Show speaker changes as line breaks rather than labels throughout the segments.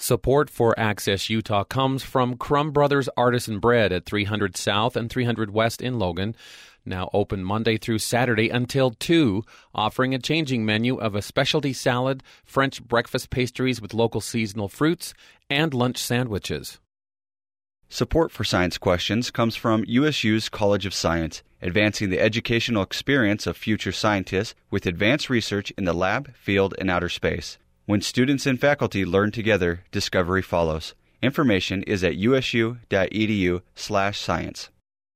Support for Access Utah comes from Crumb Brothers Artisan Bread at 300 South and 300 West in Logan. Now open Monday through Saturday until 2, offering a changing menu of a specialty salad, French breakfast pastries with local seasonal fruits, and lunch sandwiches.
Support for Science Questions comes from USU's College of Science, advancing the educational experience of future scientists with advanced research in the lab, field, and outer space. When students and faculty learn together, discovery follows. Information is at usu.edu/science.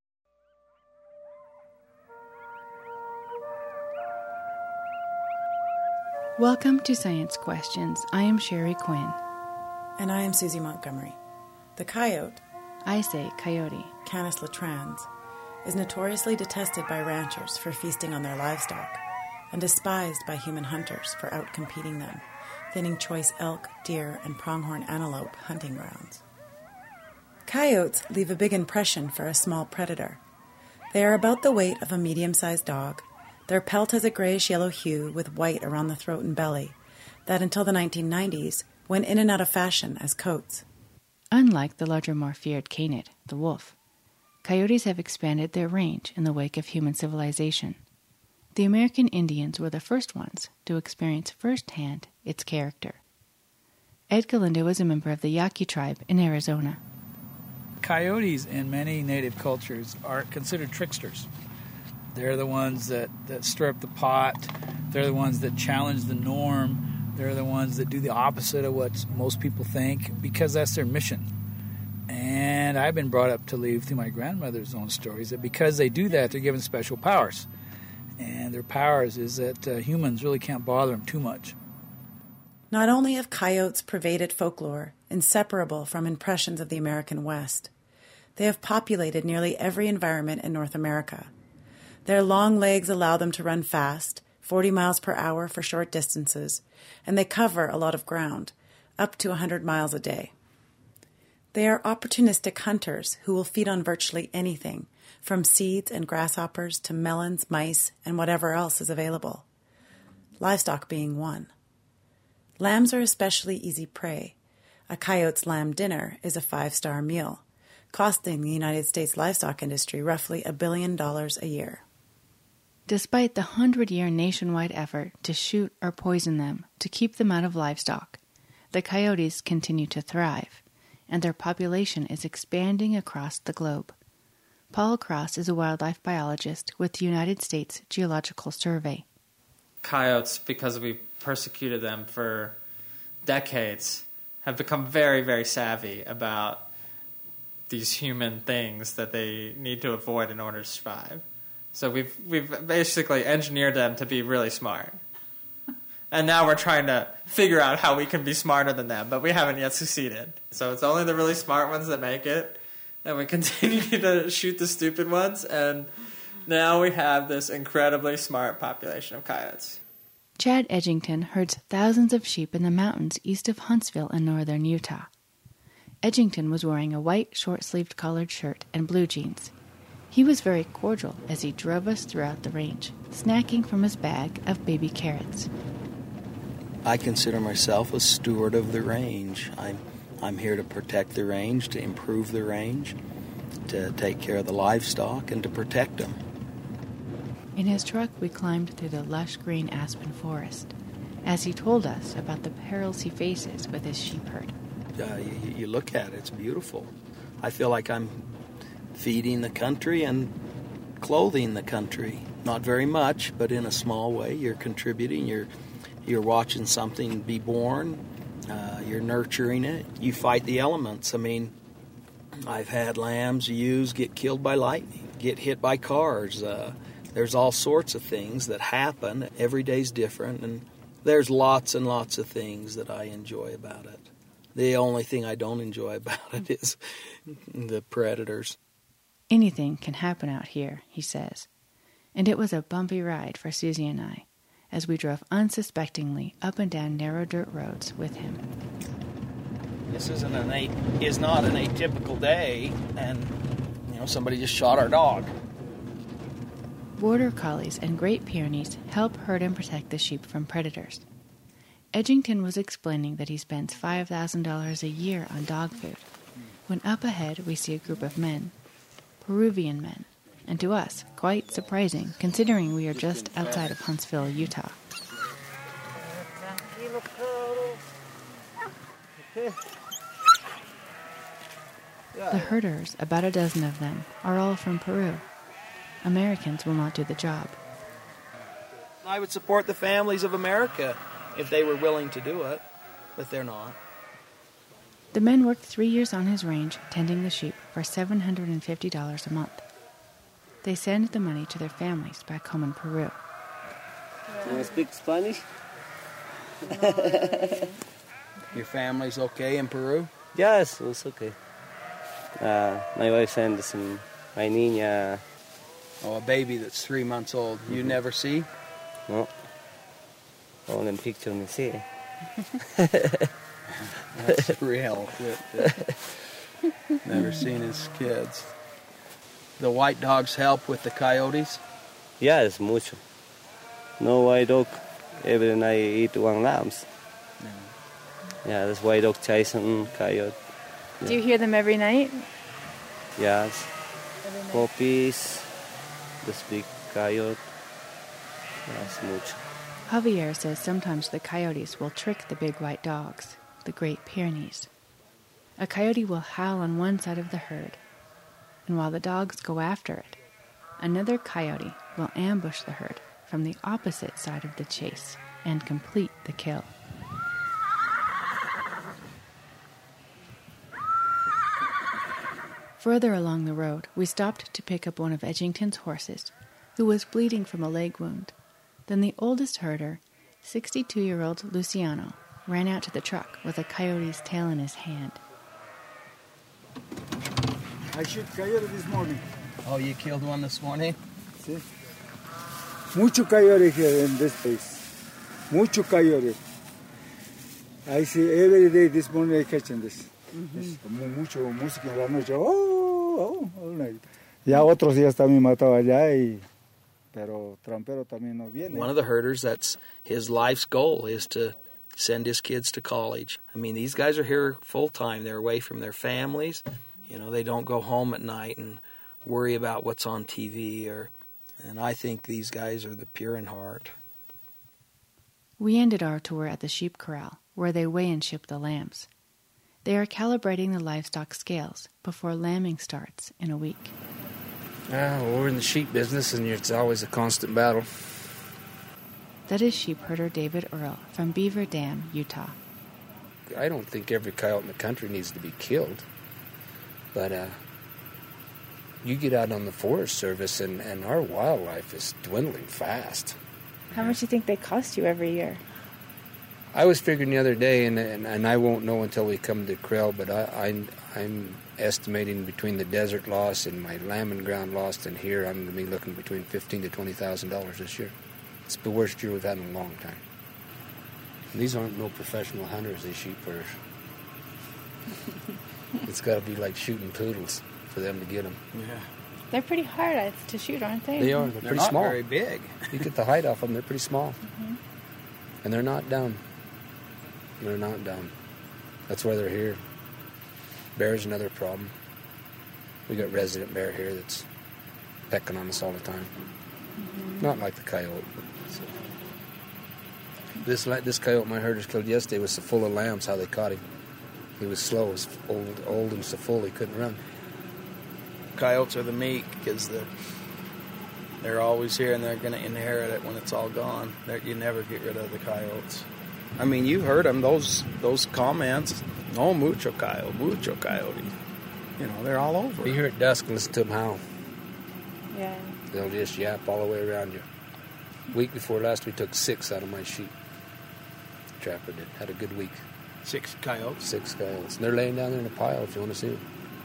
Welcome to Science Questions. I am Sherry Quinn.
And I am Susie Montgomery. The coyote,
I say coyote,
Canis latrans, is notoriously detested by ranchers for feasting on their livestock and despised by human hunters for outcompeting them, thinning choice elk, deer, and pronghorn antelope hunting grounds. Coyotes leave a big impression for a small predator. They are about the weight of a medium-sized dog. Their pelt has a grayish-yellow hue with white around the throat and belly that until the 1990s went in and out of fashion as coats.
Unlike the larger, more feared canid, the wolf, coyotes have expanded their range in the wake of human civilization. The American Indians were the first ones to experience firsthand its character. Ed Galindo was a member of the Yaqui tribe in Arizona.
Coyotes in many native cultures are considered tricksters. They're the ones that stir up the pot. They're the ones that challenge the norm. They're the ones that do the opposite of what most people think because that's their mission. And I've been brought up to believe through my grandmother's own stories that because they do that, they're given special powers. And their powers is that humans really can't bother them too much.
Not only have coyotes pervaded folklore, inseparable from impressions of the American West, they have populated nearly every environment in North America. Their long legs allow them to run fast, 40 miles per hour for short distances, and they cover a lot of ground, up to 100 miles a day. They are opportunistic hunters who will feed on virtually anything, from seeds and grasshoppers to melons, mice, and whatever else is available. Livestock being one. Lambs are especially easy prey. A coyote's lamb dinner is a 5-star meal, costing the United States livestock industry roughly $1 billion a year.
Despite the 100-year nationwide effort to shoot or poison them to keep them out of livestock, the coyotes continue to thrive, and their population is expanding across the globe. Paul Cross is a wildlife biologist with the United States Geological Survey.
Coyotes, because we persecuted them for decades, have become very, very savvy about these human things that they need to avoid in order to survive. So we've basically engineered them to be really smart. And now we're trying to figure out how we can be smarter than them, but we haven't yet succeeded. So it's only the really smart ones that make it. And we continue to shoot the stupid ones, and now we have this incredibly smart population of coyotes.
Chad Edgington herds thousands of sheep in the mountains east of Huntsville in northern Utah. Edgington was wearing a white, short-sleeved collared shirt and blue jeans. He was very cordial as he drove us throughout the range, snacking from his bag of baby carrots.
I consider myself a steward of the range. I'm here to protect the range, to improve the range, to take care of the livestock, and to protect them.
In his truck, we climbed through the lush green aspen forest, as he told us about the perils he faces with his sheep herd.
You look at it, it's beautiful. I feel like I'm feeding the country and clothing the country. Not very much, but in a small way, you're contributing. You're watching something be born. You're nurturing it. You fight the elements. I mean, I've had lambs, ewes get killed by lightning, get hit by cars. There's all sorts of things that happen. Every day's different, and there's lots and lots of things that I enjoy about it. The only thing I don't enjoy about it is the predators.
Anything can happen out here, he says. And it was a bumpy ride for Susie and I, as we drove unsuspectingly up and down narrow dirt roads with him.
This is not an atypical day, and somebody just shot our dog.
Border Collies and Great Pyrenees help herd and protect the sheep from predators. Edgington was explaining that he spends $5,000 a year on dog food, when up ahead we see a group of men, Peruvian men, and to us, quite surprising, considering we are just outside of Huntsville, Utah. The herders, about a dozen of them, are all from Peru. Americans will not do the job.
I would support the families of America if they were willing to do it, but they're not.
The men worked 3 years on his range, tending the sheep, for $750 a month. They send the money to their families back home in Peru.
Do you speak Spanish?
Your family's okay in Peru?
Yes, it's okay. My wife sends my niña.
Oh, a baby that's 3 months old. You never see?
No. Only in picture me see.
That's real. Never seen his kids. The white dogs help with the coyotes?
Yes, mucho. No white dog. Every night eat one lambs. Yeah, this white dog chasing coyote. Yeah.
Do you hear them every night?
Yes. Puppies, this big coyote. Yes, mucho.
Javier says sometimes the coyotes will trick the big white dogs, the Great Pyrenees. A coyote will howl on one side of the herd, and while the dogs go after it, another coyote will ambush the herd from the opposite side of the chase and complete the kill. Further along the road, we stopped to pick up one of Edgington's horses, who was bleeding from a leg wound. Then the oldest herder, 62-year-old Luciano, ran out to the truck with a coyote's tail in his hand.
I shot coyote this morning.
Oh, you killed one this morning?
See? Mucho coyote here in this place. Mucho coyote. I see every day this morning I catching this. Mucho música en la noche. All night. Ya otros días también mataba allá pero trampero también no viene.
One of the herders, that's his life's goal, is to send his kids to college. I mean, these guys are here full time. They're away from their families. You know, they don't go home at night and worry about what's on TV. And I think these guys are the pure in heart.
We ended our tour at the sheep corral, where they weigh and ship the lambs. They are calibrating the livestock scales before lambing starts in a week.
We're in the sheep business, and it's always a constant battle.
That is sheep herder David Earl from Beaver Dam, Utah.
I don't think every coyote in the country needs to be killed, but you get out on the Forest Service, and our wildlife is dwindling fast.
How much do you think they cost you every year?
I was figuring the other day, and I won't know until we come to Krell, but I'm estimating between the desert loss and my lambing ground loss and here, I'm going to be looking between $15,000 to $20,000 this year. It's the worst year we've had in a long time. And these aren't no professional hunters, these sheep herders. It's got to be like shooting poodles for them to get them.
Yeah.
They're pretty hard to shoot, aren't they?
They are. They're pretty
not
small.
Very big.
You get the height off them, they're pretty small. Mm-hmm. And they're not dumb. They're not dumb. That's why they're here. Bear's another problem. We got resident bear here that's pecking on us all the time. Mm-hmm. Not like the coyote. This coyote my herders killed yesterday was so full of lambs how they caught him. He was slow, he was old and so full he couldn't run.
Coyotes are the meat because they're always here and they're going to inherit it when it's all gone. You never get rid of the coyotes. I mean, you've heard them, those comments. No, mucho coyote. You know, they're all over.
Be here at dusk and listen to them howl.
Yeah.
They'll just yap all the way around you. Week before last, we took 6 out of my sheep. Trapper did. Had a good week.
6 coyotes?
6 coyotes. And they're laying down there in a pile if you want to see them.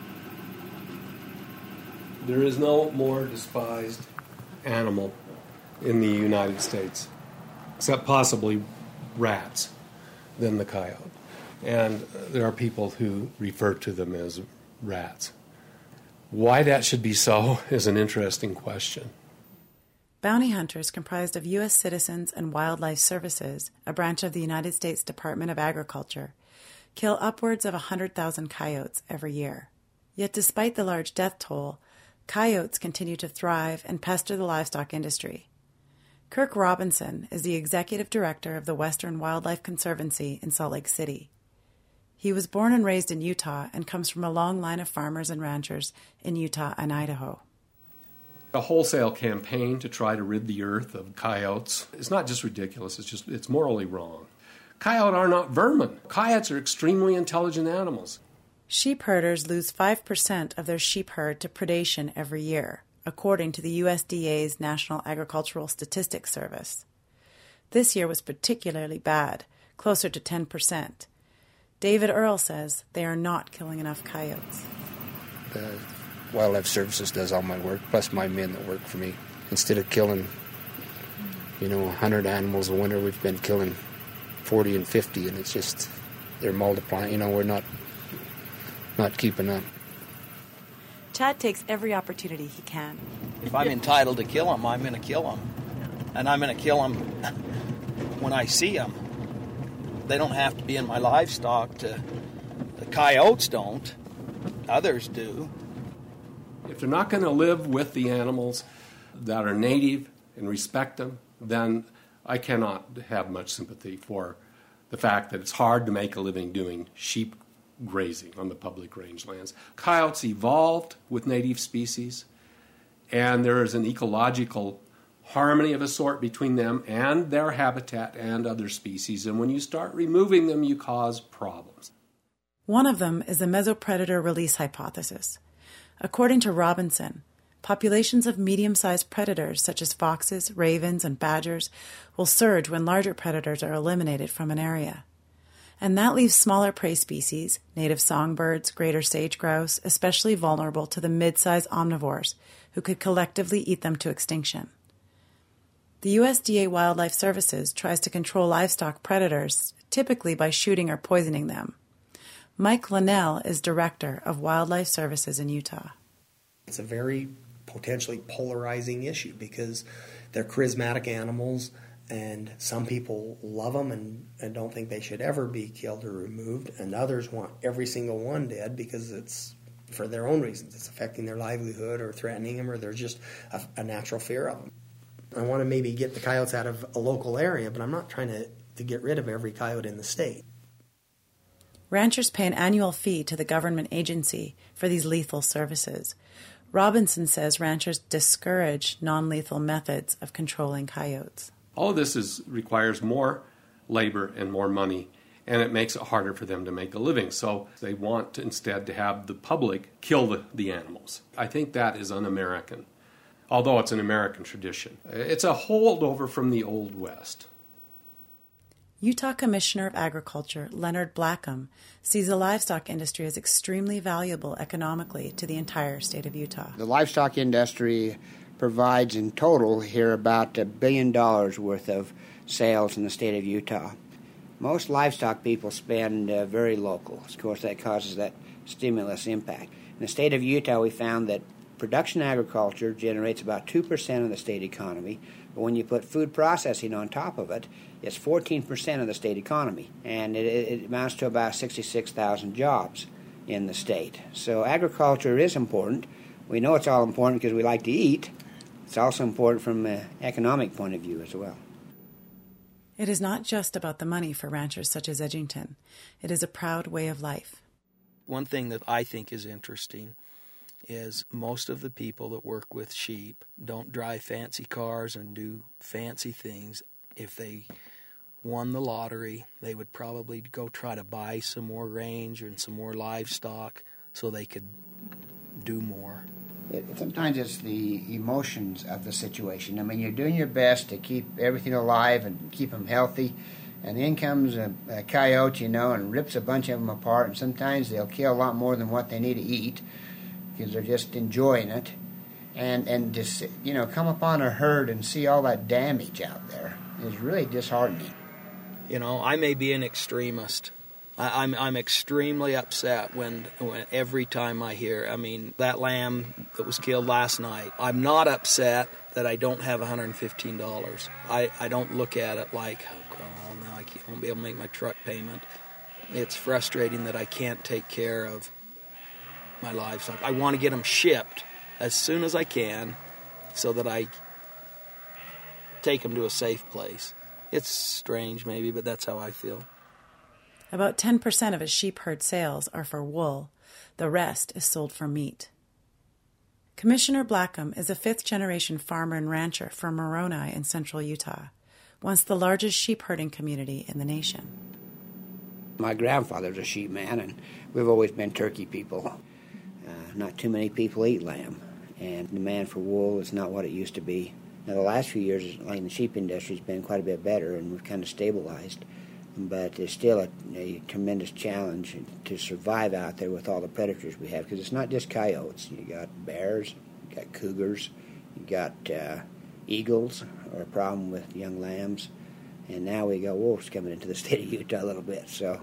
There is no more despised animal in the United States, except possibly rats, than the coyote. And there are people who refer to them as rats. Why that should be so is an interesting question.
Bounty hunters comprised of U.S. citizens and Wildlife Services, a branch of the United States Department of Agriculture, kill upwards of 100,000 coyotes every year. Yet despite the large death toll, coyotes continue to thrive and pester the livestock industry. Kirk Robinson is the executive director of the Western Wildlife Conservancy in Salt Lake City. He was born and raised in Utah and comes from a long line of farmers and ranchers in Utah and Idaho.
A wholesale campaign to try to rid the earth of coyotes is not just ridiculous, it's morally wrong. Coyotes are not vermin. Coyotes are extremely intelligent animals.
Sheep herders lose 5% of their sheep herd to predation every year, according to the USDA's National Agricultural Statistics Service. This year was particularly bad, closer to 10%. David Earle says they are not killing enough coyotes.
Wildlife Services does all my work, plus my men that work for me. Instead of killing, 100 animals a winter, we've been killing 40 and 50, and it's just, they're multiplying. We're not keeping up.
Chad takes every opportunity he can.
If I'm entitled to kill them, I'm going to kill them. And I'm going to kill them when I see them. They don't have to be in my livestock. The coyotes don't. Others do.
If they're not going to live with the animals that are native and respect them, then I cannot have much sympathy for the fact that it's hard to make a living doing sheep grazing on the public rangelands. Coyotes evolved with native species, and there is an ecological harmony of a sort between them and their habitat and other species, and when you start removing them, you cause problems.
One of them is the mesopredator release hypothesis. According to Robinson, populations of medium-sized predators such as foxes, ravens, and badgers will surge when larger predators are eliminated from an area. And that leaves smaller prey species, native songbirds, greater sage grouse, especially vulnerable to the mid-size omnivores who could collectively eat them to extinction. The USDA Wildlife Services tries to control livestock predators, typically by shooting or poisoning them. Mike Linnell is director of Wildlife Services in Utah.
It's a very potentially polarizing issue because they're charismatic animals, and some people love them and don't think they should ever be killed or removed, and others want every single one dead because it's for their own reasons. It's affecting their livelihood or threatening them, or there's just a natural fear of them. I want to maybe get the coyotes out of a local area, but I'm not trying to get rid of every coyote in the state.
Ranchers pay an annual fee to the government agency for these lethal services. Robinson says ranchers discourage non-lethal methods of controlling coyotes.
All of this requires more labor and more money, and it makes it harder for them to make a living. So they want instead to have the public kill the animals. I think that is un-American, although it's an American tradition. It's a holdover from the Old West.
Utah Commissioner of Agriculture Leonard Blackham sees the livestock industry as extremely valuable economically to the entire state of Utah.
The livestock industry provides in total here about $1 billion worth of sales in the state of Utah. Most livestock people spend very local. Of course, that causes that stimulus impact. In the state of Utah, we found that production agriculture generates about 2% of the state economy, but when you put food processing on top of it, it's 14% of the state economy, and it amounts to about 66,000 jobs in the state. So agriculture is important. We know it's all important because we like to eat. It's also important from an economic point of view as well.
It is not just about the money for ranchers such as Edgington. It is a proud way of life.
One thing that I think is interesting is most of the people that work with sheep don't drive fancy cars and do fancy things. If they won the lottery, they would probably go try to buy some more range and some more livestock so they could do more.
Sometimes it's the emotions of the situation. I mean, you're doing your best to keep everything alive and keep them healthy, and then comes a coyote, and rips a bunch of them apart, and sometimes they'll kill a lot more than what they need to eat because they're just enjoying it. And just, come upon a herd and see all that damage out there is really disheartening.
I may be an extremist. I'm extremely upset when every time I hear, that lamb that was killed last night. I'm not upset that I don't have $115. I don't look at it like, oh, now I won't be able to make my truck payment. It's frustrating that I can't take care of my livestock. I want to get them shipped as soon as I can so that I take them to a safe place. It's strange maybe, but that's how I feel.
About 10% of his sheep herd sales are for wool. The rest is sold for meat. Commissioner Blackham is a fifth-generation farmer and rancher from Moroni in central Utah, once the largest sheep herding community in the nation.
My grandfather's a sheep man, and we've always been turkey people. Not too many people eat lamb, and the demand for wool is not what it used to be. Now, the last few years, like the sheep industry, has been quite a bit better, and we've kind of stabilized. But it's still a tremendous challenge to survive out there with all the predators we have, because it's not just coyotes. You got bears, you got cougars, you got eagles, or a problem with young lambs, and now we got wolves coming into the state of Utah a little bit. So,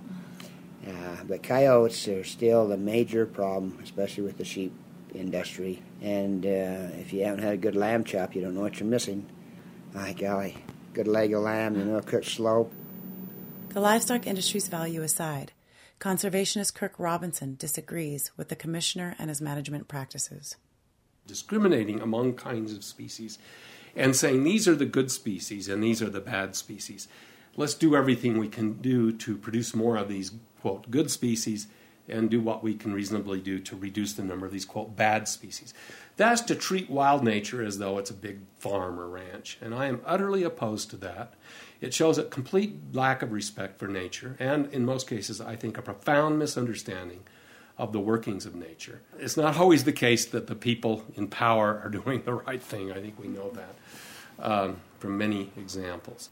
but coyotes are still the major problem, especially with the sheep industry. And if you haven't had a good lamb chop, you don't know what you're missing. My golly, good leg of lamb, cooked slow.
The livestock industry's value aside, conservationist Kirk Robinson disagrees with the commissioner and his management practices.
Discriminating among kinds of species and saying these are the good species and these are the bad species. Let's do everything we can do to produce more of these, quote, good species and do what we can reasonably do to reduce the number of these, quote, bad species. That's to treat wild nature as though it's a big farm or ranch, and I am utterly opposed to that. It shows a complete lack of respect for nature, and in most cases, I think, a profound misunderstanding of the workings of nature. It's not always the case that the people in power are doing the right thing. I think we know that from many examples.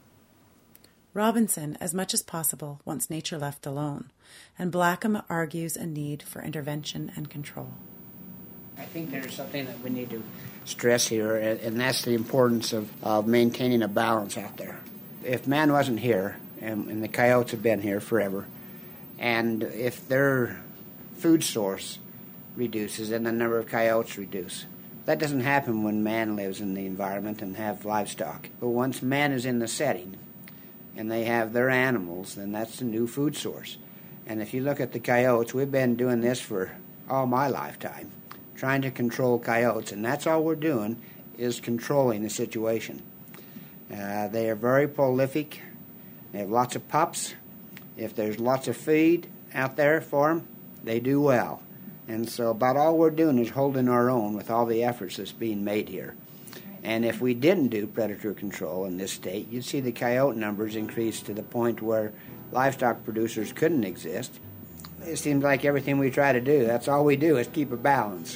Robinson, as much as possible, wants nature left alone, and Blackham argues a need for intervention and control.
I think there's something that we need to stress here, and that's the importance of maintaining a balance out there. If man wasn't here, and the coyotes have been here forever, and if their food source reduces and the number of coyotes reduce, that doesn't happen when man lives in the environment and have livestock. But once man is in the setting and they have their animals, then that's the new food source. And if you look at the coyotes, we've been doing this for all my lifetime, trying to control coyotes, and that's all we're doing is controlling the situation. They are very prolific. They have lots of pups. If there's lots of feed out there for them, they do well. And so about all we're doing is holding our own with all the efforts that's being made here. And if we didn't do predator control in this state, you'd see the coyote numbers increase to the point where livestock producers couldn't exist. It seems like everything we try to do, that's all we do is keep a balance.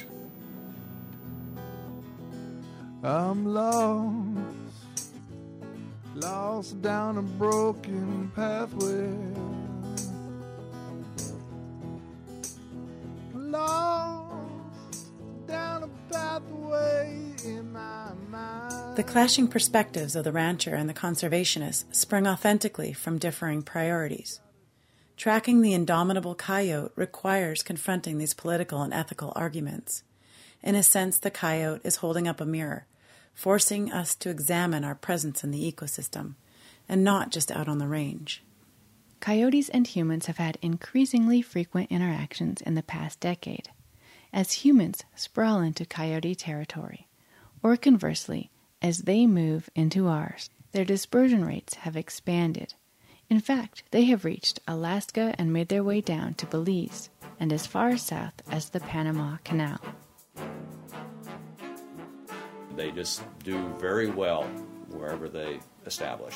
I'm lost down a broken pathway. Lost down a pathway in my mind.
The clashing perspectives of the rancher and the conservationist sprung authentically from differing priorities. Tracking the indomitable coyote requires confronting these political and ethical arguments. In a sense, the coyote is holding up a mirror, forcing us to examine our presence in the ecosystem, and not just out on the range.
Coyotes and humans have had increasingly frequent interactions in the past decade, as humans sprawl into coyote territory, or conversely, as they move into ours. Their dispersion rates have expanded. In fact, they have reached Alaska and made their way down to Belize, and as far south as the Panama Canal.
They just do very well wherever they establish.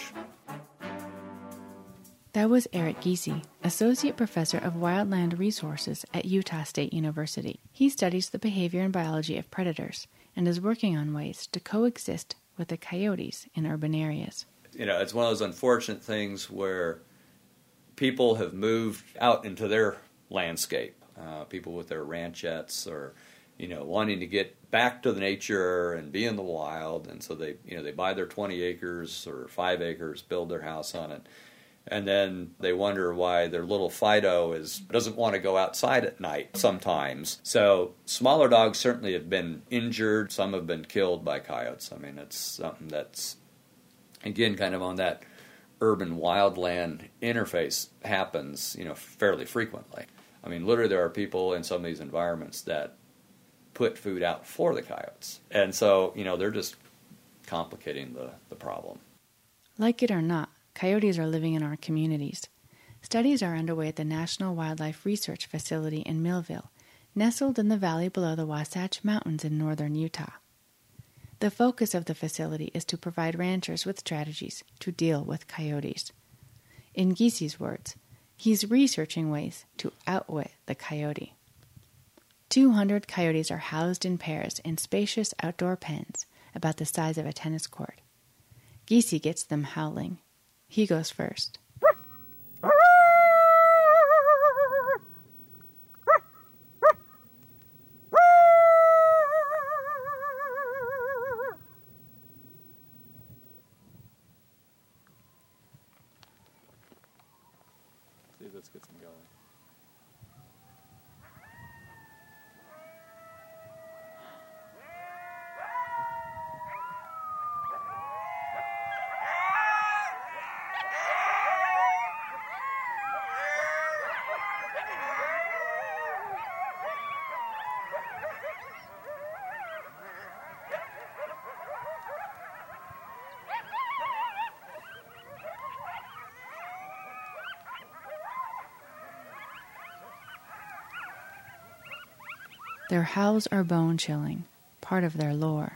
That was Eric Giese, Associate Professor of Wildland Resources at Utah State University. He studies the behavior and biology of predators and is working on ways to coexist with the coyotes in urban areas.
It's one of those unfortunate things where people have moved out into their landscape. People with their ranchettes or wanting to get back to the nature and be in the wild, and so they buy their 20 acres or 5 acres, build their house on it, And then they wonder why their little Fido doesn't want to go outside at night sometimes. So smaller dogs certainly have been injured. Some have been killed by coyotes. I mean, it's something that's, again, kind of on that urban wildland interface happens, fairly frequently. I mean, literally there are people in some of these environments that put food out for the coyotes. And so, they're just complicating the problem.
Like it or not, coyotes are living in our communities. Studies are underway at the National Wildlife Research Facility in Millville, nestled in the valley below the Wasatch Mountains in northern Utah. The focus of the facility is to provide ranchers with strategies to deal with coyotes. In Giesi's words, he's researching ways to outwit the coyote. 200 coyotes are housed in pairs in spacious outdoor pens about the size of a tennis court. Giesi gets them howling. He goes first.
See if this gets them going.
Their howls are bone-chilling, part of their lore.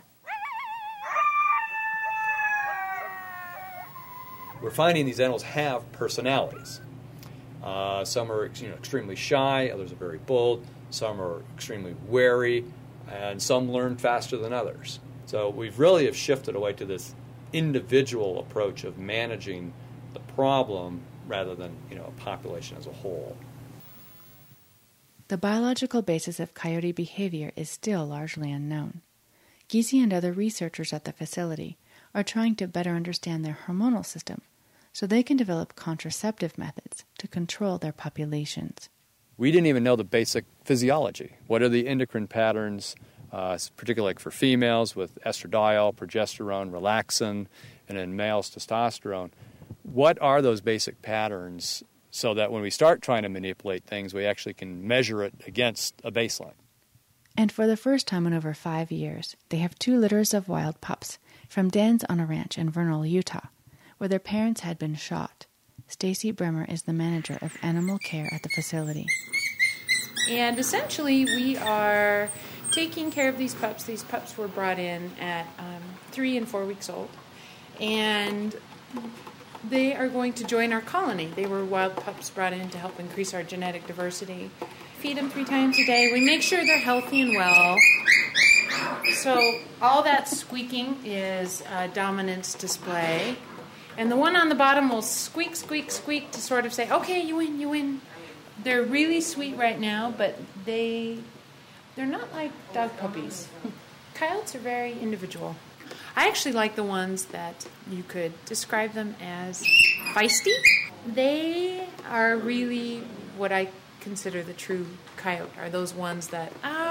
We're finding these animals have personalities. Some are extremely shy, others are very bold, some are extremely wary, and some learn faster than others. So we really have shifted away to this individual approach of managing the problem rather than a population as a whole.
The biological basis of coyote behavior is still largely unknown. Giesi and other researchers at the facility are trying to better understand their hormonal system so they can develop contraceptive methods to control their populations.
We didn't even know the basic physiology. What are the endocrine patterns, particularly for females with estradiol, progesterone, relaxin, and in males testosterone? What are those basic patterns so that when we start trying to manipulate things, we actually can measure it against a baseline?
And for the first time in over 5 years, they have 2 litters of wild pups from dens on a ranch in Vernal, Utah, where their parents had been shot. Stacy Bremer is the manager of animal care at the facility.
And essentially, we are taking care of these pups. These pups were brought in at 3 and 4 weeks old. And they are going to join our colony. They were wild pups brought in to help increase our genetic diversity. Feed them 3 times a day. We make sure they're healthy and well. So all that squeaking is a dominance display. And the one on the bottom will squeak, squeak, squeak to sort of say, okay, you win, you win. They're really sweet right now, but they're not like dog puppies. Coyotes are very individual. I actually like the ones that you could describe them as feisty. They are really what I consider the true coyote, are those ones that,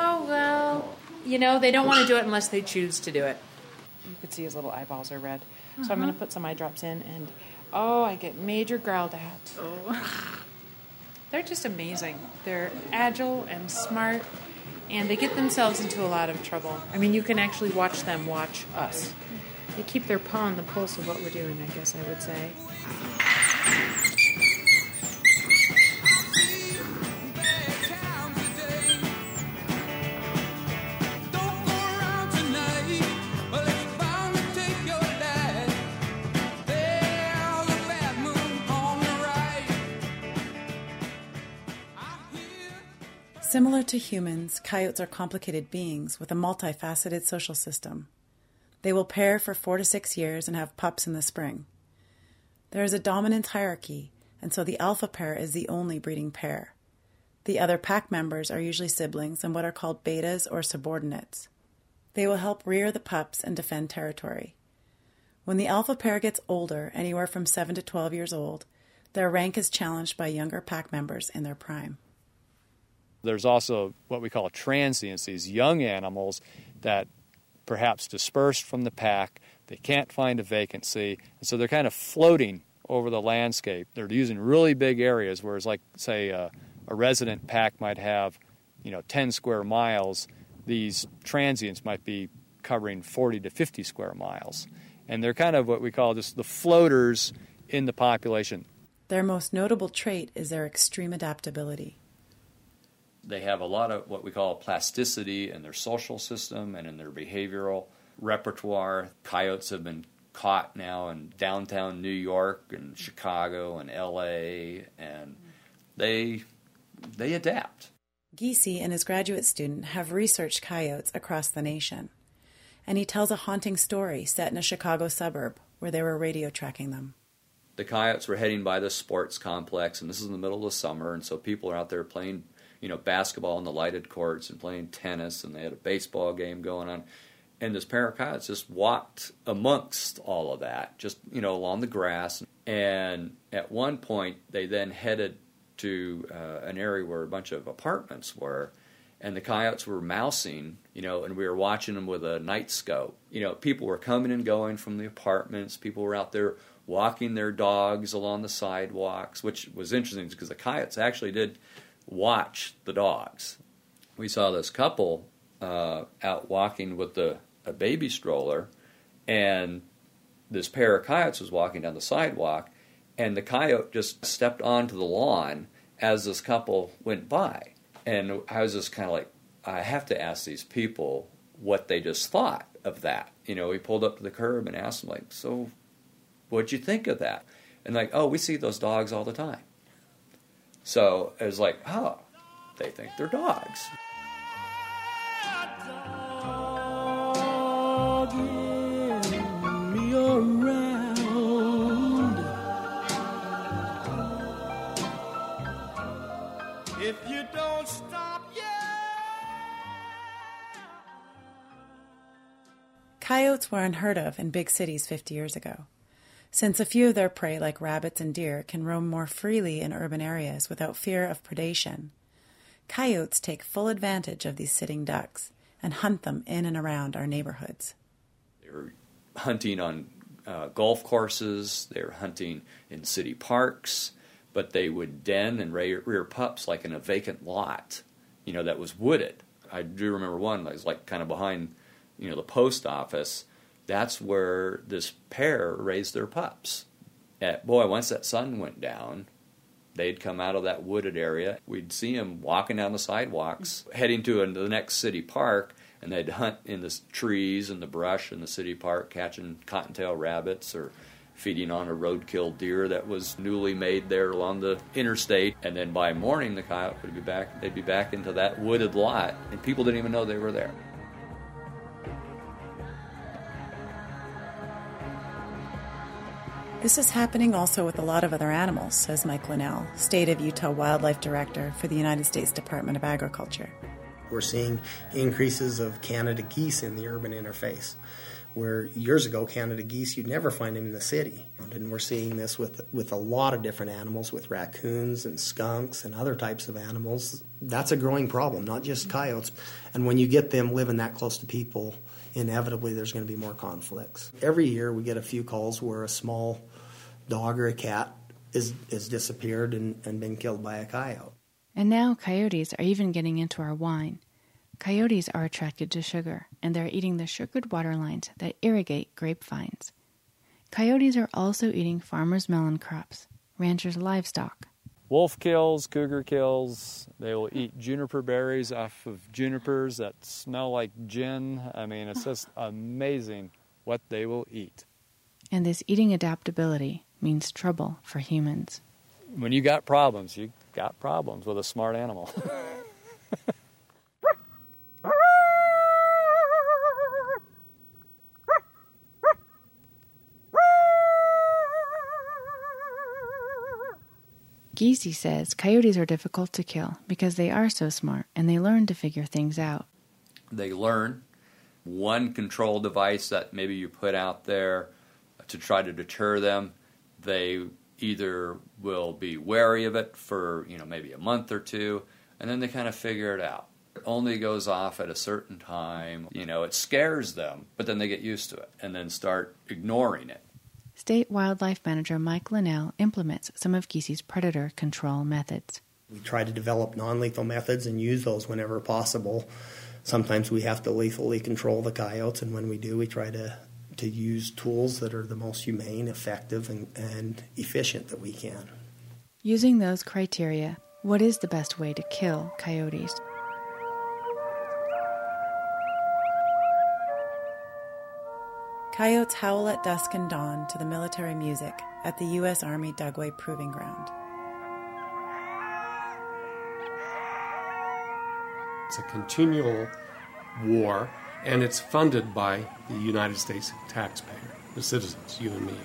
they don't want to do it unless they choose to do it. You could see his little eyeballs are red. So I'm going to put some eye drops in, and I get major growled at. Oh. They're just amazing. They're agile and smart, and they get themselves into a lot of trouble. I mean, you can actually watch them watch us. They keep their paw on the pulse of what we're doing, I guess I would say.
Similar to humans, coyotes are complicated beings with a multifaceted social system. They will pair for 4 to 6 years and have pups in the spring. There is a dominance hierarchy, and so the alpha pair is the only breeding pair. The other pack members are usually siblings and what are called betas or subordinates. They will help rear the pups and defend territory. When the alpha pair gets older, anywhere from 7 to 12 years old, Their rank is challenged by younger pack members in their prime.
There's also what we call transients, these young animals that perhaps dispersed from the pack, they can't find a vacancy, and so they're kind of floating over the landscape. They're using really big areas, whereas like, say, a resident pack might have, 10 square miles. These transients might be covering 40 to 50 square miles. And they're kind of what we call just the floaters in the population.
Their most notable trait is their extreme adaptability.
They have a lot of what we call plasticity in their social system and in their behavioral repertoire. Coyotes have been caught now in downtown New York and Chicago and L.A., and they adapt.
Giese and his graduate student have researched coyotes across the nation, and he tells a haunting story set in a Chicago suburb where they were radio tracking them.
The coyotes were heading by the sports complex, and this is in the middle of the summer, and so people are out there playing basketball in the lighted courts and playing tennis, and they had a baseball game going on. And this pair of coyotes just walked amongst all of that, just, along the grass. And at one point, they then headed to an area where a bunch of apartments were, and the coyotes were mousing, and we were watching them with a night scope. People were coming and going from the apartments. People were out there walking their dogs along the sidewalks, which was interesting because the coyotes actually did watch the dogs. We saw this couple out walking with a baby stroller, and this pair of coyotes was walking down the sidewalk, and the coyote just stepped onto the lawn as this couple went by. And I was just kind of like, I have to ask these people what they just thought of that. We pulled up to the curb and asked them, like, so what'd you think of that? And like, oh, we see those dogs all the time. So it was like, oh, they think they're dogs.
Me around. If you don't stop,
Coyotes were unheard of in big cities 50 years ago, since a few of their prey, like rabbits and deer, can roam more freely in urban areas without fear of predation. Coyotes take full advantage of these sitting ducks and hunt them in and around our neighborhoods.
They were hunting on golf courses, they were hunting in city parks, but they would den and rear pups like in a vacant lot, that was wooded. I do remember one that was like kind of behind, the post office. That's where this pair raised their pups. Once that sun went down, they'd come out of that wooded area. We'd see them walking down the sidewalks, heading to the next city park, and they'd hunt in the trees and the brush in the city park, catching cottontail rabbits or feeding on a roadkill deer that was newly made there along the interstate. And then by morning, the coyote would be back. They'd be back into that wooded lot, and people didn't even know they were there.
This is happening also with a lot of other animals, says Mike Linnell, State of Utah Wildlife Director for the United States Department of Agriculture.
We're seeing increases of Canada geese in the urban interface, where years ago Canada geese, you'd never find them in the city. And we're seeing this with a lot of different animals, with raccoons and skunks and other types of animals. That's a growing problem, not just coyotes. And when you get them living that close to people, inevitably there's going to be more conflicts. Every year we get a few calls where a small dog or a cat is disappeared and been killed by a coyote.
And now coyotes are even getting into our wine. Coyotes are attracted to sugar, and they're eating the sugared water lines that irrigate grapevines. Coyotes are also eating farmers' melon crops, ranchers' livestock.
Wolf kills, cougar kills. They will eat juniper berries off of junipers that smell like gin. I mean, it's just amazing what they will eat.
And this eating adaptability means trouble for humans.
When you got problems with a smart animal.
Giese says coyotes are difficult to kill because they are so smart and they learn to figure things out.
They learn. One control device that maybe you put out there to try to deter them, they either will be wary of it for, maybe a month or two, and then they kind of figure it out. It only goes off at a certain time. It scares them, but then they get used to it and then start ignoring it.
State Wildlife Manager Mike Linnell implements some of Giesse's predator control methods.
We try to develop non-lethal methods and use those whenever possible. Sometimes we have to lethally control the coyotes, and when we do, we try to use tools that are the most humane, effective, and efficient that we can.
Using those criteria, what is the best way to kill coyotes?
Coyotes howl at dusk and dawn to the military music at the U.S. Army Dugway Proving Ground.
It's a continual war, and it's funded by the United States taxpayer, the citizens, you and me.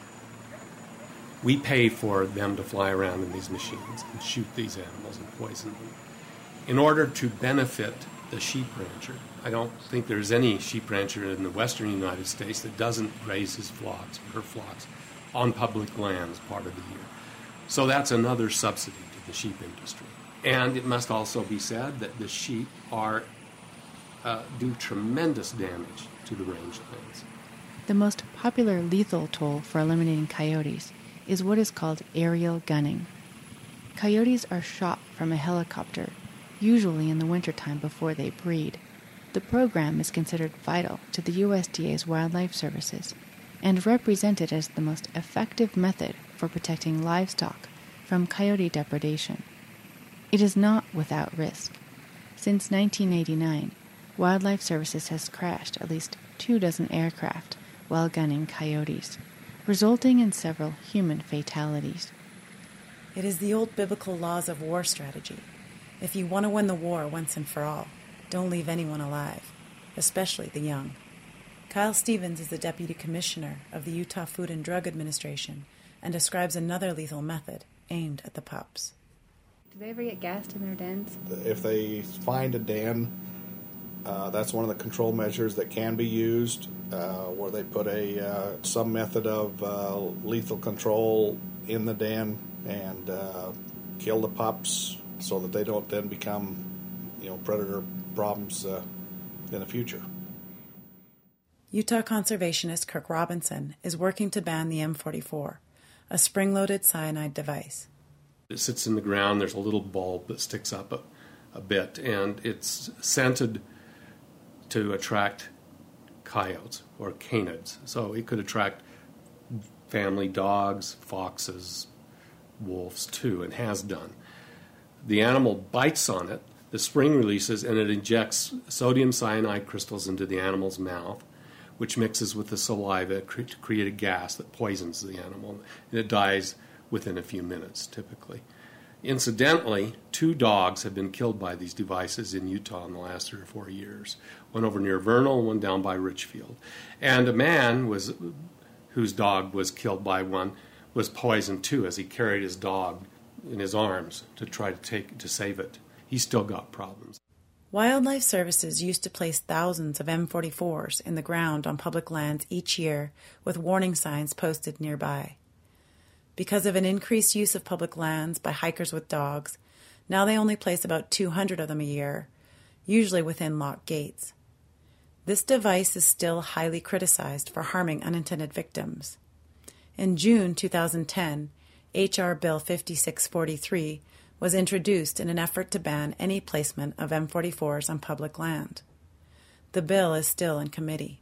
We pay for them to fly around in these machines and shoot these animals and poison them. In order to benefit the sheep rancher, I don't think there's any sheep rancher in the western United States that doesn't raise his flocks or her flocks on public lands part of the year. So that's another subsidy to the sheep industry. And it must also be said that the sheep do tremendous damage to the rangelands.
The most popular lethal tool for eliminating coyotes is what is called aerial gunning. Coyotes are shot from a helicopter, usually in the wintertime before they breed. The program is considered vital to the USDA's wildlife services and represented as the most effective method for protecting livestock from coyote depredation. It is not without risk. Since 1989, Wildlife Services has crashed at least 24 aircraft while gunning coyotes, resulting in several human fatalities.
It is the old biblical laws of war strategy. If you want to win the war once and for all, don't leave anyone alive, especially the young. Kyle Stevens is the Deputy Commissioner of the Utah Food and Drug Administration and describes another lethal method aimed at the pups.
Do they ever get gassed in their dens?
If they find a den, that's one of the control measures that can be used, where they put some method of lethal control in the den and kill the pups so that they don't then become, predator problems in the future.
Utah conservationist Kirk Robinson is working to ban the M44, a spring-loaded cyanide device.
It sits in the ground. There's a little bulb that sticks up a bit, and it's scented to attract coyotes or canids. So it could attract family dogs, foxes, wolves too, and has done. The animal bites on it, the spring releases, and it injects sodium cyanide crystals into the animal's mouth, which mixes with the saliva to create a gas that poisons the animal. And it dies within a few minutes, typically. Incidentally, 2 dogs have been killed by these devices in Utah in the last 3 or 4 years. One over near Vernal and one down by Richfield. And a man whose dog was killed by one was poisoned too as he carried his dog in his arms to try to save it. He's still got problems.
Wildlife Services used to place thousands of M44s in the ground on public lands each year with warning signs posted nearby. Because of an increased use of public lands by hikers with dogs, now they only place about 200 of them a year, usually within locked gates. This device is still highly criticized for harming unintended victims. In June 2010, H.R. Bill 5643 was introduced in an effort to ban any placement of M44s on public land. The bill is still in committee.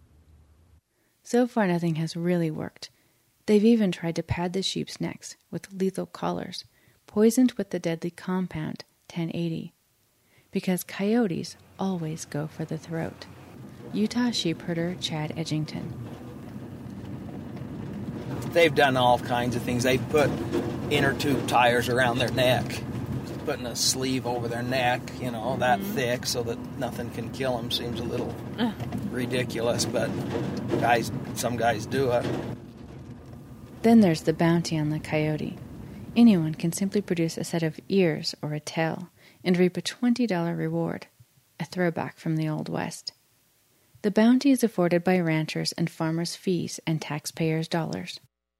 So far, nothing has really worked. They've even tried to pad the sheep's necks with lethal collars, poisoned with the deadly compound 1080, because coyotes always go for the throat. Utah sheep herder Chad Edgington.
They've done all kinds of things. They've put inner tube tires around their neck, putting a sleeve over their neck, that thick so that nothing can kill them. Seems a little ridiculous, but some guys do it.
Then there's the bounty on the coyote. Anyone can simply produce a set of ears or a tail and reap a $20 reward, a throwback from the Old West. The bounty is afforded by ranchers and farmers' fees and taxpayers' dollars.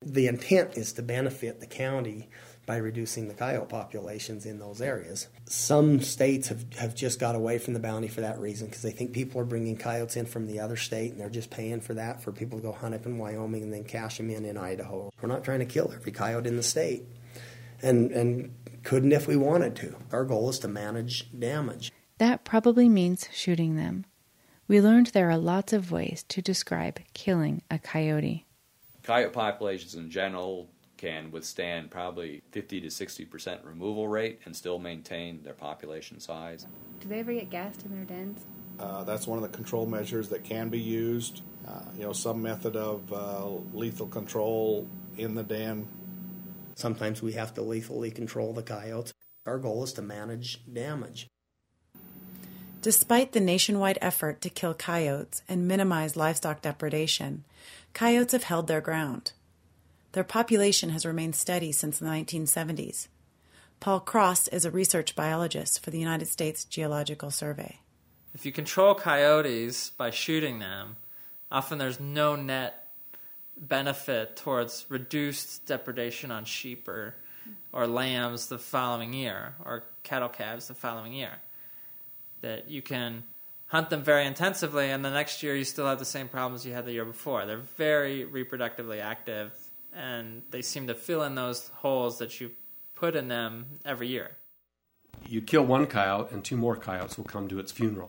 The intent is to benefit the county by reducing the coyote populations in those areas. Some states have just got away from the bounty for that reason because they think people are bringing coyotes in from the other state and they're just paying for that for people to go hunt up in Wyoming and then cash them in Idaho. We're not trying to kill every coyote in the state and couldn't if we wanted to. Our goal is to manage damage.
That probably means shooting them. We learned there are lots of ways to describe killing a coyote.
Coyote populations in general can withstand probably 50 to 60% removal rate and still maintain their population size.
Do they ever get gassed in their dens?
That's one of the control measures that can be used. Some method of lethal control in the den.
Sometimes we have to lethally control the coyotes. Our goal is to manage damage.
Despite the nationwide effort to kill coyotes and minimize livestock depredation, coyotes have held their ground. Their population has remained steady since the 1970s. Paul Cross is a research biologist for the United States Geological Survey.
If you control coyotes by shooting them, often there's no net benefit towards reduced depredation on sheep or lambs the following year, or cattle calves the following year. That you can hunt them very intensively, and the next year you still have the same problems you had the year before. They're very reproductively active, and they seem to fill in those holes that you put in them every year.
You kill one coyote, and 2 more coyotes will come to its funeral.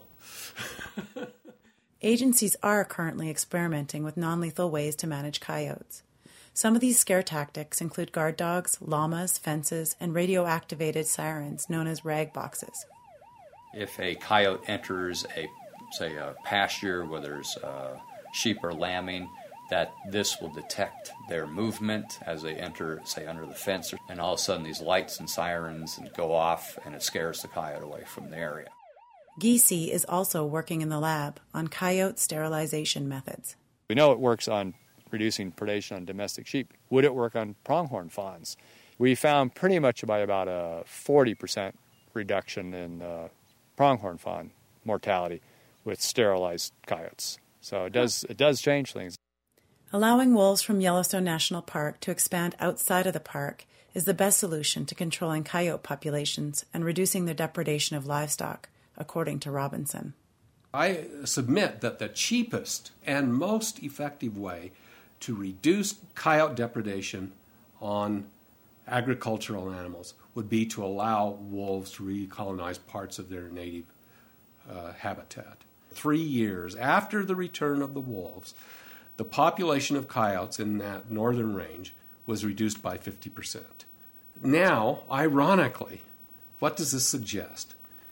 Agencies are currently experimenting with non-lethal ways to manage coyotes. Some of these scare tactics include guard dogs, llamas, fences, and radio-activated sirens known as rag boxes.
If a coyote enters a pasture where there's sheep or lambing, that this will detect their movement as they enter, say, under the fence, and all of a sudden these lights and sirens go off, and it scares the coyote away from the area.
Giese is also working in the lab on coyote sterilization methods.
We know it works on reducing predation on domestic sheep. Would it work on pronghorn fawns? We found pretty much by about a 40% reduction in pronghorn fawn mortality with sterilized coyotes. So it does change things.
Allowing wolves from Yellowstone National Park to expand outside of the park is the best solution to controlling coyote populations and reducing the depredation of livestock, according to Robinson.
I submit that the cheapest and most effective way to reduce coyote depredation on agricultural animals would be to allow wolves to recolonize parts of their native habitat. 3 years after the return of the wolves, the population of coyotes in that northern range was reduced by 50%. Now, ironically, what does this suggest?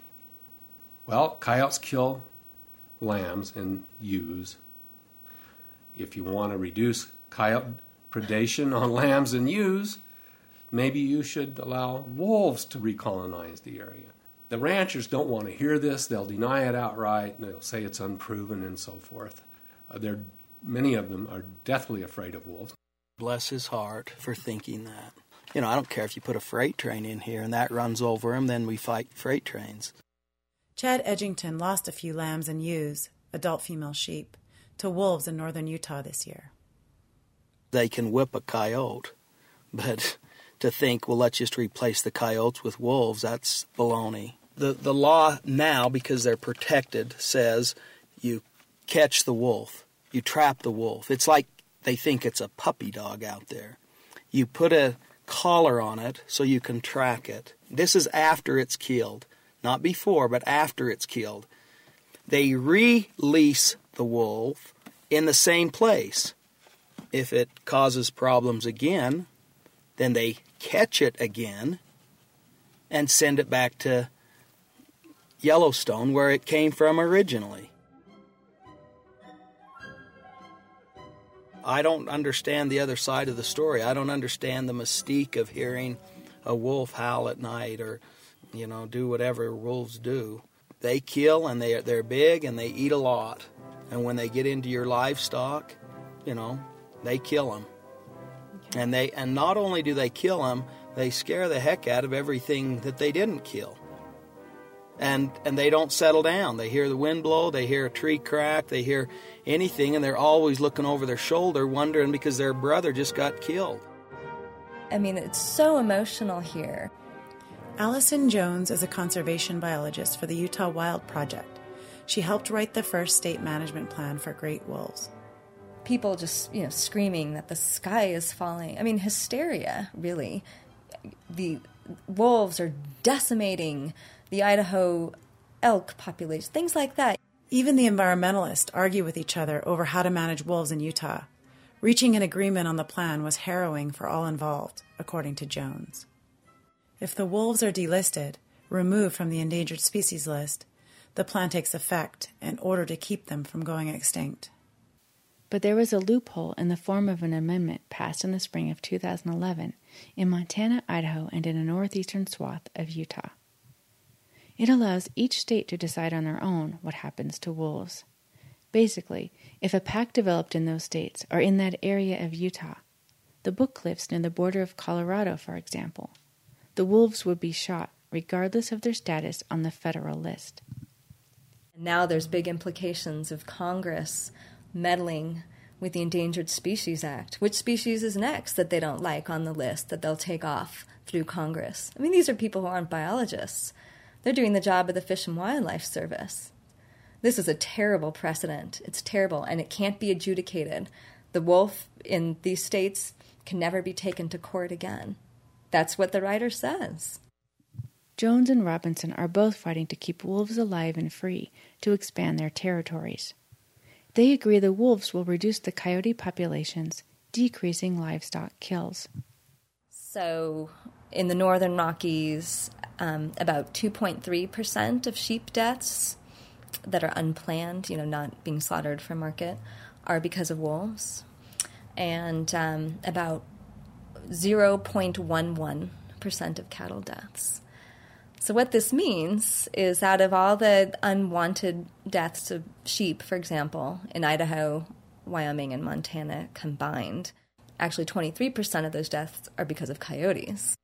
Well, coyotes kill lambs and ewes. If you want to reduce coyote predation on lambs and ewes, maybe you should allow wolves to recolonize the area. The ranchers don't want to hear this. They'll deny it outright. They'll say it's unproven and so forth. Many of them are deathly afraid of wolves.
Bless his heart for thinking that. I don't care if you put a freight train in here and that runs over him, then we fight freight trains.
Chad Edgington lost a few lambs and ewes, adult female sheep, to wolves in northern Utah this year.
They can whip a coyote, but to think, well, let's just replace the coyotes with wolves, that's baloney. The law now, because they're protected, says you catch the wolf, you trap the wolf. It's like they think it's a puppy dog out there. You put a collar on it so you can track it. This is after it's killed. Not before, but after it's killed. They release the wolf in the same place. If it causes problems again, then they catch it again and send it back to Yellowstone where it came from originally. I don't understand the other side of the story. I don't understand the mystique of hearing a wolf howl at night or do whatever wolves do. They kill, and they're big, and they eat a lot. And when they get into your livestock, they kill them. Okay. And not only do they kill them, they scare the heck out of everything that they didn't kill. And they don't settle down. They hear the wind blow, they hear a tree crack, they hear anything, and they're always looking over their shoulder wondering because their brother just got killed.
I mean, it's so emotional here.
Allison Jones is a conservation biologist for the Utah Wild Project. She helped write the first state management plan for great wolves.
People just, screaming that the sky is falling. I mean, hysteria, really. The wolves are decimating the Idaho elk population, things like that.
Even the environmentalists argue with each other over how to manage wolves in Utah. Reaching an agreement on the plan was harrowing for all involved, according to Jones. If the wolves are delisted, removed from the endangered species list, the plan takes effect in order to keep them from going extinct.
But there was a loophole in the form of an amendment passed in the spring of 2011 in Montana, Idaho, and in a northeastern swath of Utah. It allows each state to decide on their own what happens to wolves. Basically, if a pack developed in those states or in that area of Utah, the Book Cliffs near the border of Colorado, for example, the wolves would be shot regardless of their status on the federal list.
Now there's big implications of Congress meddling with the Endangered Species Act. Which species is next that they don't like on the list that they'll take off through Congress? I mean, these are people who aren't biologists. They're doing the job of the Fish and Wildlife Service. This is a terrible precedent. It's terrible, and it can't be adjudicated. The wolf in these states can never be taken to court again. That's what the writer says.
Jones and Robinson are both fighting to keep wolves alive and free to expand their territories. They agree the wolves will reduce the coyote populations, decreasing livestock kills.
So in the northern Rockies, about 2.3% of sheep deaths that are unplanned, not being slaughtered for market, are because of wolves. And about 0.11% of cattle deaths. So what this means is out of all the unwanted deaths of sheep, for example, in Idaho, Wyoming, and Montana combined, actually 23% of those deaths are because of coyotes.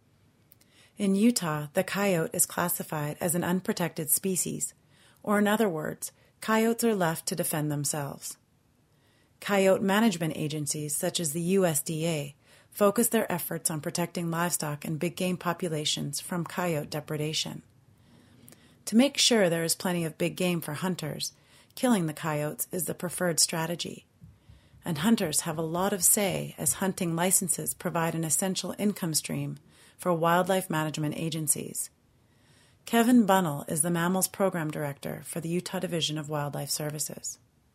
In Utah, the coyote is classified as an unprotected species, or in other words, coyotes are left to defend themselves. Coyote management agencies such as the USDA focus their efforts on protecting livestock and big game populations from coyote depredation. To make sure there is plenty of big game for hunters, killing the coyotes is the preferred strategy. And hunters have a lot of say as hunting licenses provide an essential income stream for wildlife management agencies. Kevin Bunnell is the Mammals Program Director for the Utah Division of Wildlife Services.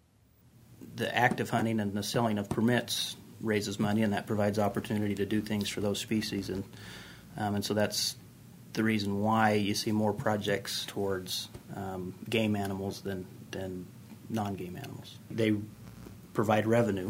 The act of hunting and the selling of permits raises money, and that provides opportunity to do things for those species, and so that's the reason why you see more projects towards game animals than non-game animals. They provide revenue.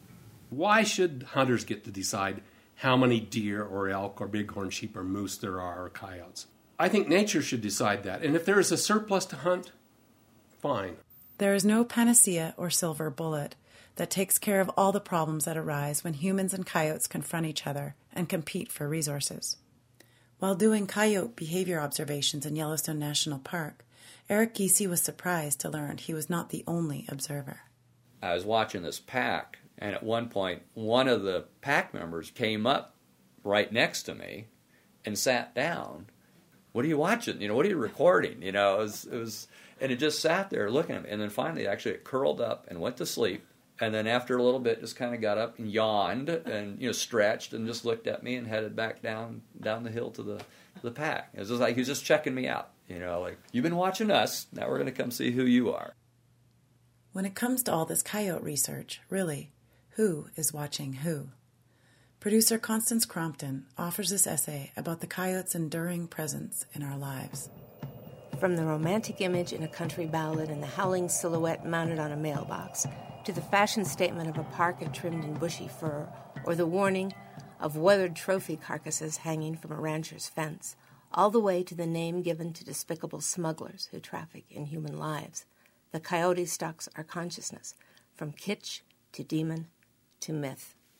Why should hunters get to decide how many deer or elk or bighorn sheep or moose there are or coyotes? I think nature should decide that, and if there is a surplus to hunt, fine.
There is no panacea or silver bullet that takes care of all the problems that arise when humans and coyotes confront each other and compete for resources. While doing coyote behavior observations in Yellowstone National Park, Eric Giese was surprised to learn he was not the only observer.
I was watching this pack, and at one point, one of the pack members came up right next to me and sat down. What are you watching? What are you recording? It was, and it just sat there looking at me. And then finally, actually, it curled up and went to sleep. And then after a little bit, just kind of got up and yawned and stretched and just looked at me and headed back down the hill to the pack. It was just like he was just checking me out. Like, you've been watching us. Now we're going to come see who you are.
When it comes to all this coyote research, really, who is watching who? Producer Constance Crompton offers this essay about the coyote's enduring presence in our lives.
From the romantic image in a country ballad and the howling silhouette mounted on a mailbox, to the fashion statement of a park trimmed in bushy fir, or the warning of weathered trophy carcasses hanging from a rancher's fence, all the way to the name given to despicable smugglers who traffic in human lives. The coyote stalks our consciousness, from kitsch to demon to myth.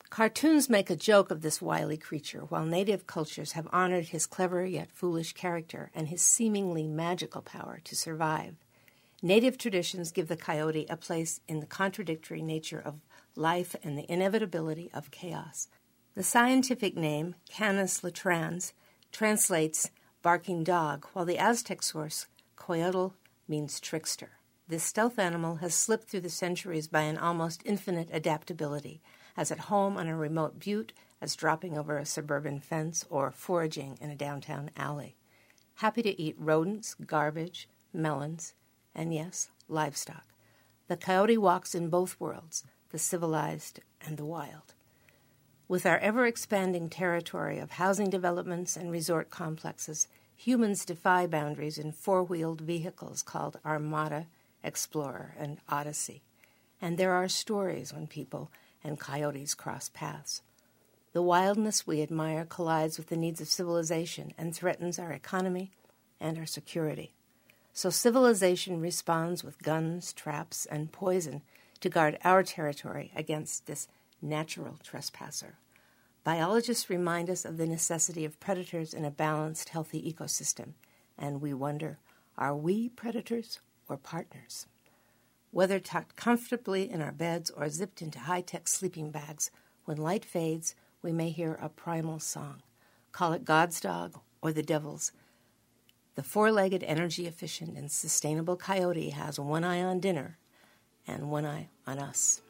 Cartoons make a joke of this wily creature, while native cultures have honored his clever yet foolish character and his seemingly magical power to survive. Native traditions give the coyote a place in the contradictory nature of life and the inevitability of chaos. The scientific name, Canis latrans, translates barking dog, while the Aztec source, coyotl, means trickster. This stealth animal has slipped through the centuries by an almost infinite adaptability, as at home on a remote butte, as dropping over a suburban fence, or foraging in a downtown alley. Happy to eat rodents, garbage, melons, and yes, livestock. The coyote walks in both worlds, the civilized and the wild. With our ever-expanding territory of housing developments and resort complexes, humans defy boundaries in four-wheeled vehicles called Armada, Explorer, and Odyssey. And there are stories when people and coyotes cross paths. The wildness we admire collides with the needs of civilization and threatens our economy and our security. So civilization responds with guns, traps, and poison to guard our territory against this natural trespasser. Biologists remind us of the necessity of predators in a balanced, healthy ecosystem, and we wonder, are we predators or partners? Whether tucked comfortably in our beds or zipped into high-tech sleeping bags, when light fades, we may hear a primal song. Call it God's dog or the devil's. The four-legged, energy-efficient, and sustainable coyote has one eye on dinner and one eye on us.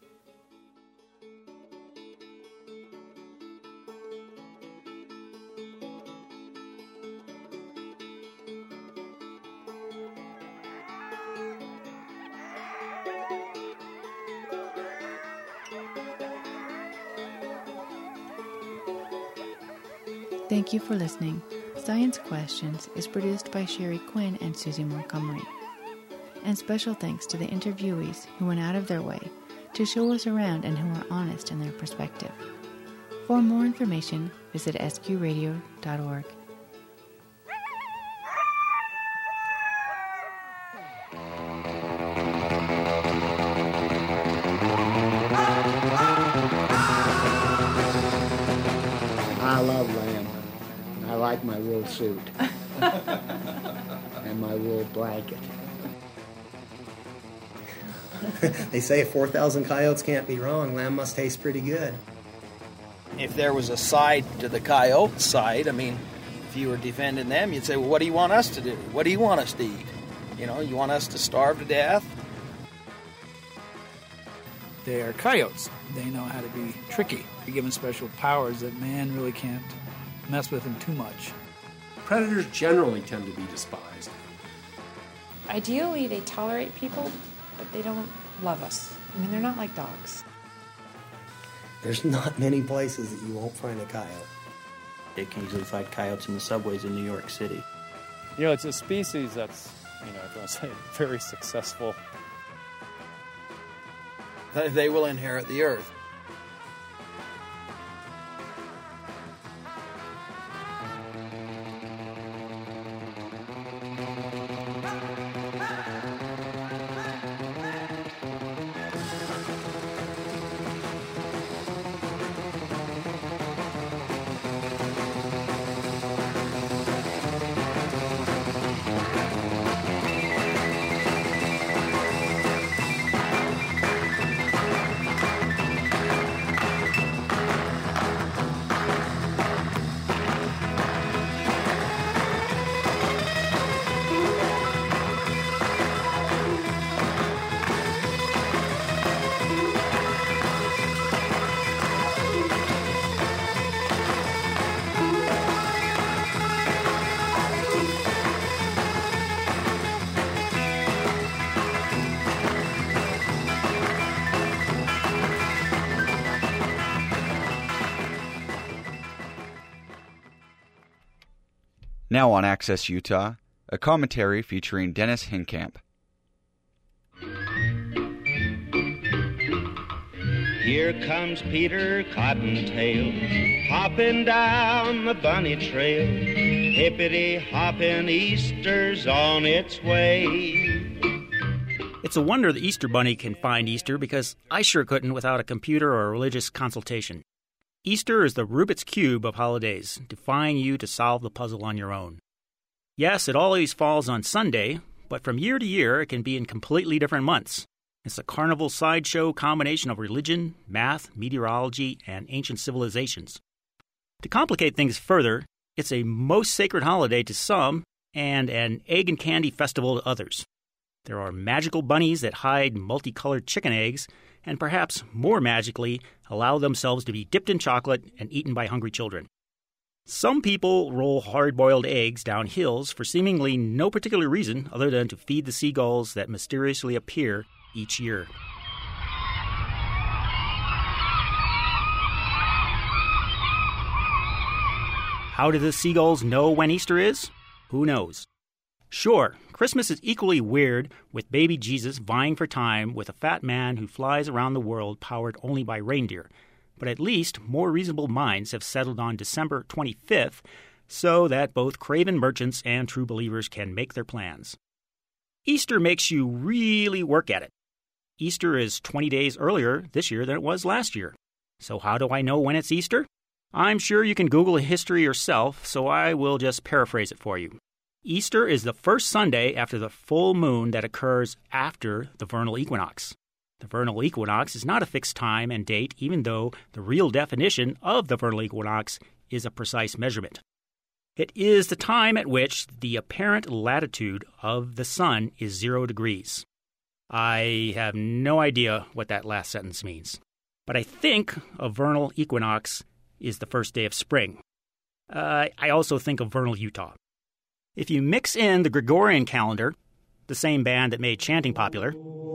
Thank you for listening. Science Questions is produced by Sherry Quinn and Susie Montgomery. And special thanks to the interviewees who went out of their way to show us around and who are honest in their perspective. For more information, visit sqradio.org.
I love lamb. I like my wool suit and my wool blanket.
They say 4,000 coyotes can't be wrong. Lamb must taste pretty good.
If there was a side to the coyote side, I mean, if you were defending them, you'd say, well, what do you want us to do? What do you want us to eat? You know, you want us to starve to death?
They are coyotes. They know how to be tricky. They're given special powers that man really can't mess with them too much.
Predators generally tend to be despised.
Ideally, they tolerate people, but they don't love us. I mean, they're not like dogs.
There's not many places that you won't find a coyote.
They can easily find coyotes in the subways in New York City.
You know, it's a species that's, if you want to say, very successful.
They will inherit the earth.
Now on Access Utah, a commentary featuring Dennis Hinkamp.
Here comes Peter Cottontail, hopping down the bunny trail. Hippity-hopping, Easter's on its way.
It's a wonder the Easter Bunny can find Easter, because I sure couldn't without a computer or a religious consultation. Easter is the Rubik's Cube of holidays, defying you to solve the puzzle on your own. Yes, it always falls on Sunday, but from year to year it can be in completely different months. It's a carnival sideshow combination of religion, math, meteorology, and ancient civilizations. To complicate things further, it's a most sacred holiday to some and an egg and candy festival to others. There are magical bunnies that hide multicolored chicken eggs and perhaps more magically allow themselves to be dipped in chocolate and eaten by hungry children. Some people roll hard-boiled eggs down hills for seemingly no particular reason other than to feed the seagulls that mysteriously appear each year. How do the seagulls know when Easter is? Who knows? Sure, Christmas is equally weird, with baby Jesus vying for time with a fat man who flies around the world powered only by reindeer. But at least more reasonable minds have settled on December 25th so that both craven merchants and true believers can make their plans. Easter makes you really work at it. Easter is 20 days earlier this year than it was last year. So how do I know when it's Easter? I'm sure you can Google history yourself, so I will just paraphrase it for you. Easter is the first Sunday after the full moon that occurs after the vernal equinox. The vernal equinox is not a fixed time and date, even though the real definition of the vernal equinox is a precise measurement. It is the time at which the apparent latitude of the sun is 0 degrees. I have no idea what that last sentence means, but I think a vernal equinox is the first day of spring. I also think of vernal Utah. If you mix in the Gregorian calendar, the same band that made chanting popular,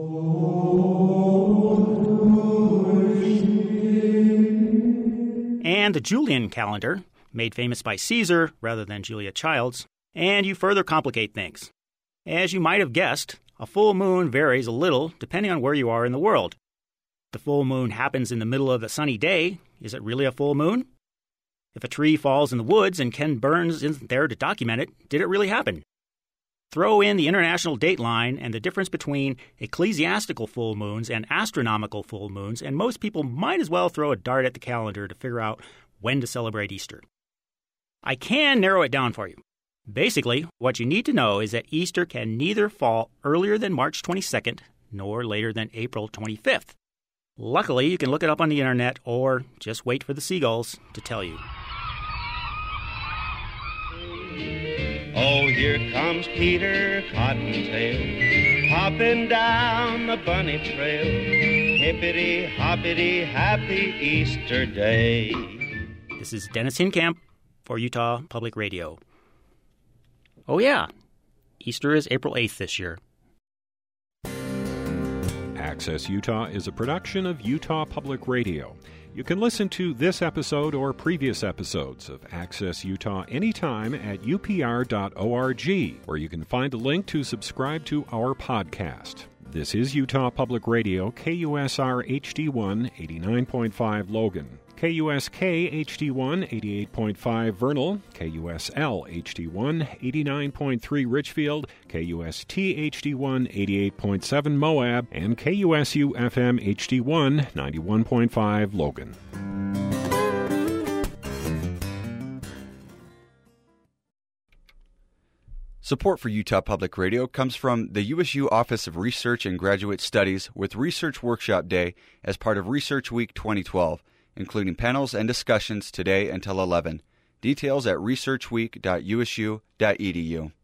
and the Julian calendar, made famous by Caesar rather than Julia Childs, and you further complicate things. As you might have guessed, a full moon varies a little depending on where you are in the world. The full moon happens in the middle of a sunny day. Is it really a full moon? If a tree falls in the woods and Ken Burns isn't there to document it, did it really happen? Throw in the international dateline and the difference between ecclesiastical full moons and astronomical full moons, and most people might as well throw a dart at the calendar to figure out when to celebrate Easter. I can narrow it down for you. Basically, what you need to know is that Easter can neither fall earlier than March 22nd nor later than April 25th. Luckily, you can look it up on the internet or just wait for the seagulls to tell you.
Oh, here comes Peter Cottontail, hopping down the bunny trail. Hippity, hoppity, happy Easter Day.
This is Dennis Hinkamp for Utah Public Radio. Oh yeah, Easter is April 8th this year.
Access Utah is a production of Utah Public Radio. You can listen to this episode or previous episodes of Access Utah anytime at upr.org, where you can find a link to subscribe to our podcast. This is Utah Public Radio, KUSR HD1 89.5 Logan, KUSK HD1 88.5 Vernal, KUSL HD1 89.3 Richfield, KUST HD1 88.7 Moab, and KUSU FM HD1 91.5 Logan.
Support for Utah Public Radio comes from the USU Office of Research and Graduate Studies with Research Workshop Day as part of Research Week 2012. Including panels and discussions today until 11. Details at researchweek.usu.edu.